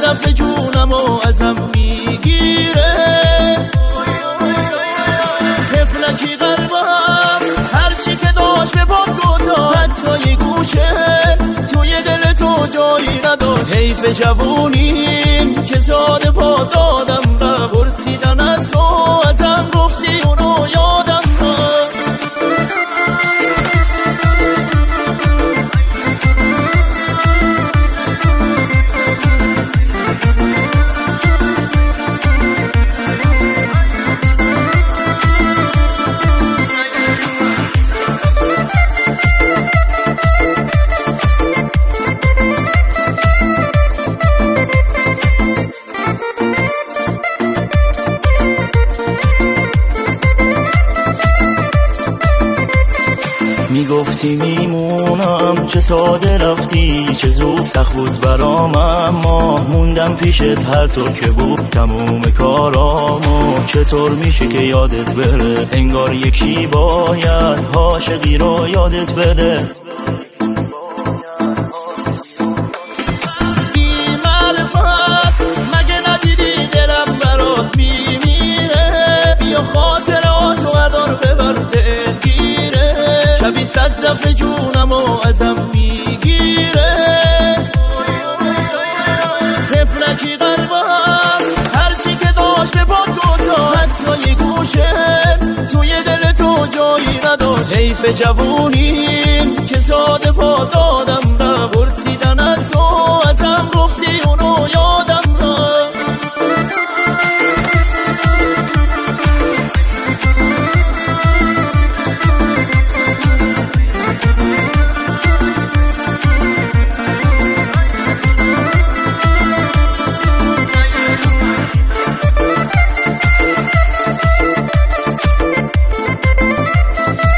دفعه جونمو ازم میگیره. طفلکی قلبم هرچی که داشت به پات گذاشت، حتی یه گوشه توی دل تو جایی نداشت. حیف جوونیم که زاد پا دادم را برسیدن از تو، ازم گفتی اونو یادم را. میگفتی میمونم، چه ساده رفتی، چه زود سخت بود برام، اما موندم پیشت هر طور که بود تموم کارامو. چطور میشه که یادت بره، انگار یکی باید عاشقی رو یادت بده. بی معرفت مگه ندیدی دلم برات میمیره، بیا خاطراتو هردار ببر دلگیره. شبی 100 دفعه جونمو ازم میگیره. طفلکی قلبم هرچی که داشت به پات گذاشت، حتی یه گوشه توی دل تو جایی نداشت. حیف جوونیم که زاد پا دادم